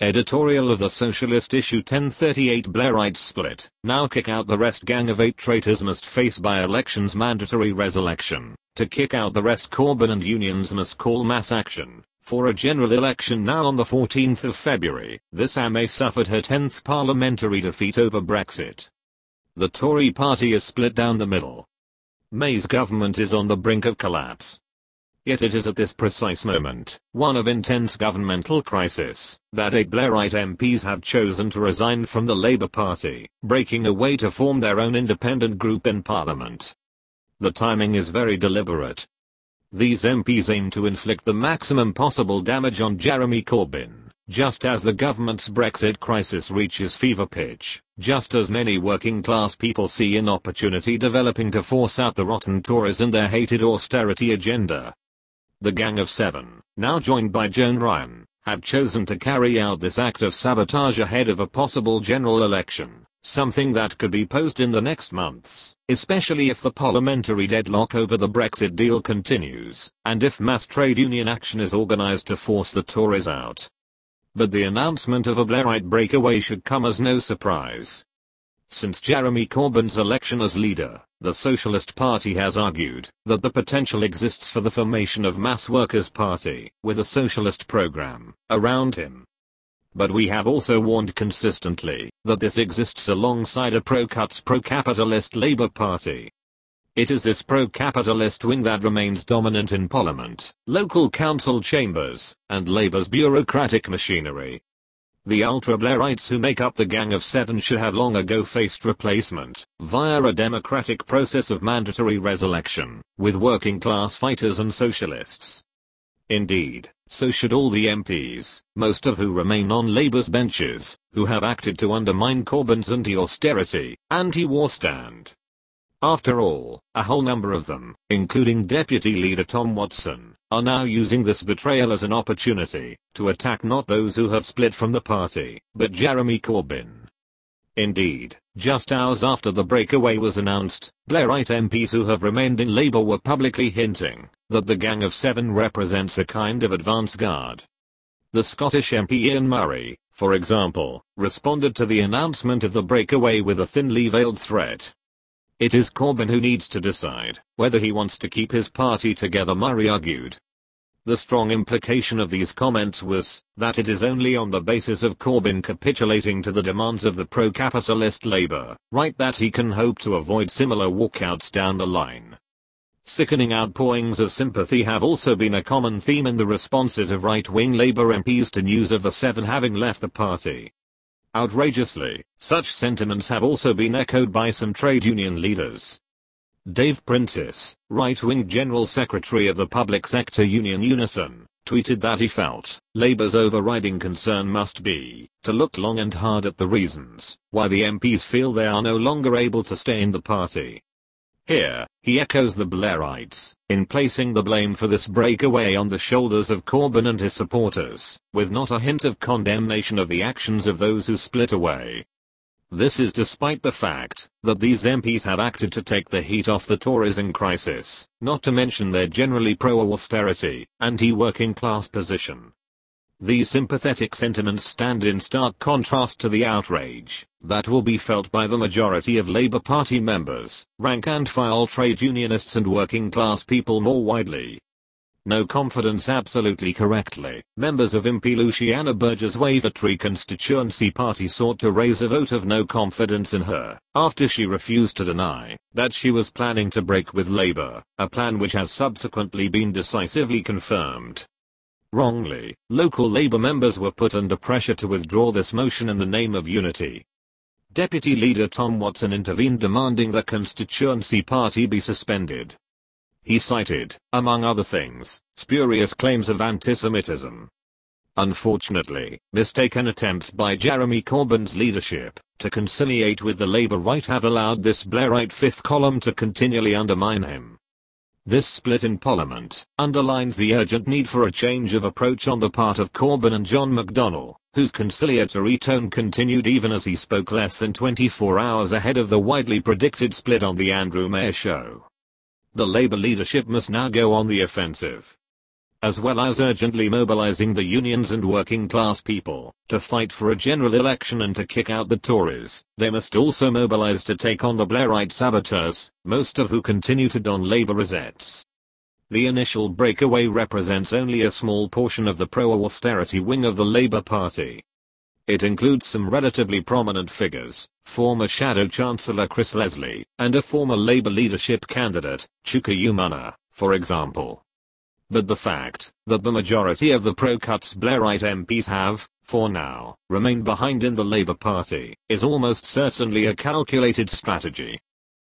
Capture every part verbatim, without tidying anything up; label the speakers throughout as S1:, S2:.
S1: Editorial of the Socialist issue ten thirty-eight Blairites split. Now kick out the rest. Gang of eight traitors must face by-elections mandatory resurrection. To kick out the rest, Corbyn and unions must call mass action for a general election now on the fourteenth of February. This May suffered her tenth parliamentary defeat over Brexit. The Tory party is split down the middle. May's government is on the brink of collapse. Yet it is at this precise moment, one of intense governmental crisis, that eight Blairite M Ps have chosen to resign from the Labour Party, breaking away to form their own independent group in Parliament. The timing is very deliberate. These M Ps aim to inflict the maximum possible damage on Jeremy Corbyn, just as the government's Brexit crisis reaches fever pitch, just as many working class people see an opportunity developing to force out the rotten Tories and their hated austerity agenda. The Gang of Seven, now joined by Joan Ryan, have chosen to carry out this act of sabotage ahead of a possible general election, something that could be posed in the next months, especially if the parliamentary deadlock over the Brexit deal continues, and if mass trade union action is organised to force the Tories out. But the announcement of a Blairite breakaway should come as no surprise. Since Jeremy Corbyn's election as leader, the Socialist Party has argued that the potential exists for the formation of mass workers' party with a socialist program around him. But we have also warned consistently that this exists alongside a pro-cuts pro-capitalist Labour Party. It is this pro-capitalist wing that remains dominant in Parliament, local council chambers, and Labour's bureaucratic machinery. The ultra-Blairites who make up the Gang of Seven should have long ago faced replacement, via a democratic process of mandatory resurrection, with working class fighters and socialists. Indeed, so should all the M Ps, most of who remain on Labour's benches, who have acted to undermine Corbyn's anti-austerity, anti-war stand. After all, a whole number of them, including Deputy Leader Tom Watson, are now using this betrayal as an opportunity to attack not those who have split from the party, but Jeremy Corbyn. Indeed, just hours after the breakaway was announced, Blairite M Ps who have remained in Labour were publicly hinting that the Gang of Seven represents a kind of advance guard. The Scottish M P Ian Murray, for example, responded to the announcement of the breakaway with a thinly veiled threat. It is Corbyn who needs to decide whether he wants to keep his party together, Murray argued. The strong implication of these comments was that it is only on the basis of Corbyn capitulating to the demands of the pro-capitalist Labour right that he can hope to avoid similar walkouts down the line. Sickening outpourings of sympathy have also been a common theme in the responses of right-wing Labour M Ps to news of the Seven having left the party. Outrageously, such sentiments have also been echoed by some trade union leaders. Dave Prentice, right-wing General Secretary of the public sector union Unison, tweeted that he felt Labour's overriding concern must be to look long and hard at the reasons why the M Ps feel they are no longer able to stay in the party. Here, he echoes the Blairites in placing the blame for this breakaway on the shoulders of Corbyn and his supporters, with not a hint of condemnation of the actions of those who split away. This is despite the fact that these M Ps have acted to take the heat off the Tories in crisis, not to mention their generally pro-austerity, anti-working class position. These sympathetic sentiments stand in stark contrast to the outrage that will be felt by the majority of Labour Party members, rank-and-file trade unionists and working class people more widely. No confidence absolutely correctly. Members of M P Luciana Berger's Wavertree constituency party sought to raise a vote of no confidence in her, after she refused to deny that she was planning to break with Labour, a plan which has subsequently been decisively confirmed. Wrongly, local Labour members were put under pressure to withdraw this motion in the name of unity. Deputy Leader Tom Watson intervened demanding the constituency party be suspended. He cited, among other things, spurious claims of anti-Semitism. Unfortunately, mistaken attempts by Jeremy Corbyn's leadership to conciliate with the Labour right have allowed this Blairite fifth column to continually undermine him. This split in Parliament underlines the urgent need for a change of approach on the part of Corbyn and John McDonnell, whose conciliatory tone continued even as he spoke less than twenty-four hours ahead of the widely predicted split on the Andrew Mayer show. The Labour leadership must now go on the offensive. as well as urgently mobilizing the unions and working class people to fight for a general election and to kick out the Tories. They must also mobilize to take on the Blairite saboteurs, most of who continue to don Labour rosettes. The initial breakaway represents only a small portion of the pro-austerity wing of the Labour Party. It includes some relatively prominent figures, former Shadow Chancellor Chris Leslie, and a former Labour leadership candidate, Chuka Umunna, for example. But the fact that the majority of the pro-cuts Blairite M Ps have, for now, remained behind in the Labour Party, is almost certainly a calculated strategy.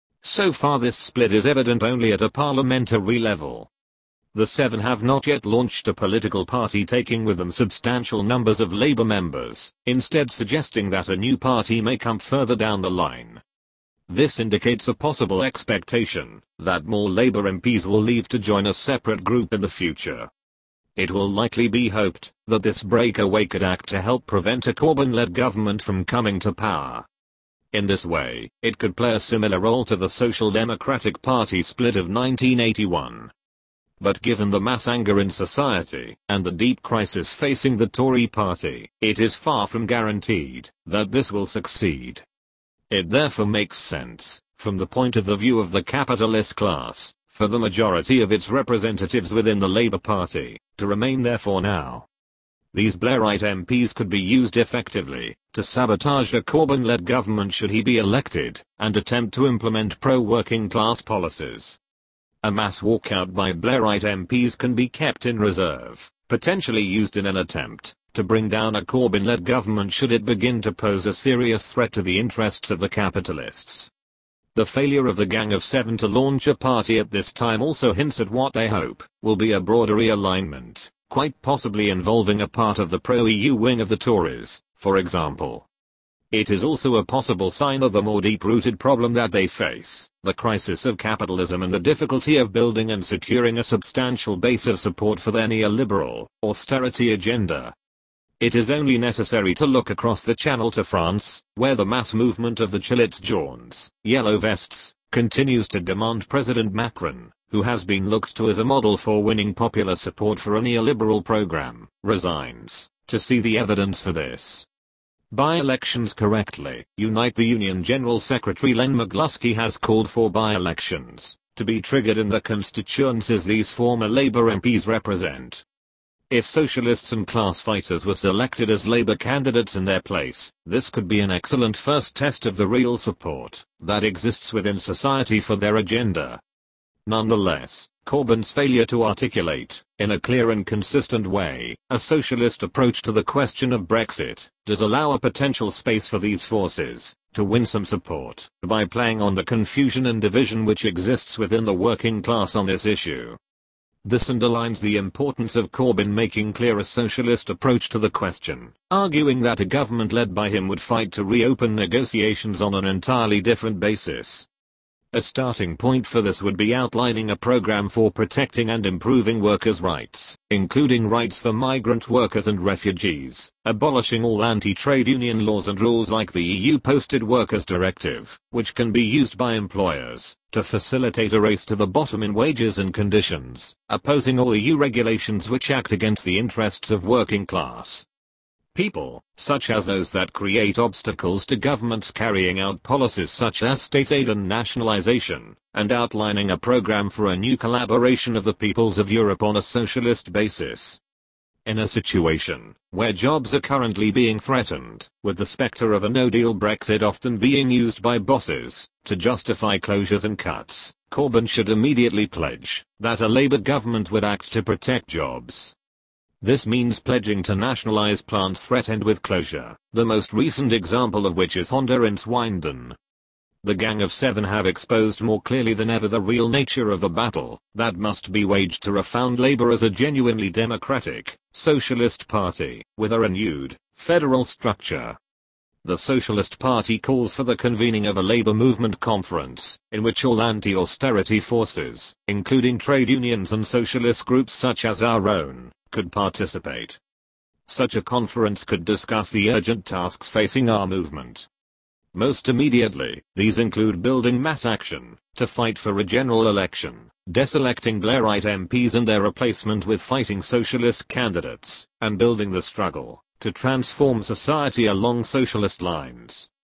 S1: So far this split is evident only at a parliamentary level. The Seven have not yet launched a political party taking with them substantial numbers of Labour members, instead suggesting that a new party may come further down the line. This indicates a possible expectation that more Labour M Ps will leave to join a separate group in the future. It will likely be hoped that this breakaway could act to help prevent a Corbyn-led government from coming to power. In this way, it could play a similar role to the Social Democratic Party split of nineteen eighty-one. But given the mass anger in society and the deep crisis facing the Tory party, it is far from guaranteed that this will succeed. It therefore makes sense, from the point of the view of the capitalist class, for the majority of its representatives within the Labour Party to remain there for now. These Blairite M Ps could be used effectively to sabotage a Corbyn-led government should he be elected, and attempt to implement pro-working class policies. A mass walkout by Blairite M Ps can be kept in reserve, potentially used in an attempt to bring down a Corbyn-led government should it begin to pose a serious threat to the interests of the capitalists. The failure of the Gang of Seven to launch a party at this time also hints at what they hope will be a broader realignment, quite possibly involving a part of the pro-E U wing of the Tories, for example. It is also a possible sign of the more deep-rooted problem that they face, the crisis of capitalism and the difficulty of building and securing a substantial base of support for their neoliberal, austerity agenda. It is only necessary to look across the Channel to France, where the mass movement of the Gilets Jaunes, Yellow Vests, continues to demand President Macron, who has been looked to as a model for winning popular support for a neoliberal program, resigns, to see the evidence for this. By-elections correctly. Unite the Union General Secretary Len McCluskey has called for by-elections to be triggered in the constituencies these former Labour M Ps represent. If socialists and class fighters were selected as Labour candidates in their place, this could be an excellent first test of the real support that exists within society for their agenda. Nonetheless, Corbyn's failure to articulate, in a clear and consistent way, a socialist approach to the question of Brexit, does allow a potential space for these forces to win some support by playing on the confusion and division which exists within the working class on this issue. This underlines the importance of Corbyn making clear a socialist approach to the question, arguing that a government led by him would fight to reopen negotiations on an entirely different basis. A starting point for this would be outlining a program for protecting and improving workers' rights, including rights for migrant workers and refugees, abolishing all anti-trade union laws and rules like the E U Posted Workers Directive, which can be used by employers to facilitate a race to the bottom in wages and conditions, opposing all E U regulations which act against the interests of working class people, such as those that create obstacles to governments carrying out policies such as state aid and nationalization, and outlining a program for a new collaboration of the peoples of Europe on a socialist basis. In a situation where jobs are currently being threatened, with the specter of a no-deal Brexit often being used by bosses to justify closures and cuts, Corbyn should immediately pledge that a Labour government would act to protect jobs. This means pledging to nationalize plants threatened with closure, the most recent example of which is Honda in Swindon. The Gang of Seven have exposed more clearly than ever the real nature of the battle that must be waged to refound Labour as a genuinely democratic, socialist party, with a renewed, federal structure. The Socialist Party calls for the convening of a Labour movement conference, in which all anti-austerity forces, including trade unions and socialist groups such as our own, could participate. Such a conference could discuss the urgent tasks facing our movement. most immediately. These include building mass action to fight for a general election, deselecting Blairite M Ps and their replacement with fighting socialist candidates, and building the struggle to transform society along socialist lines.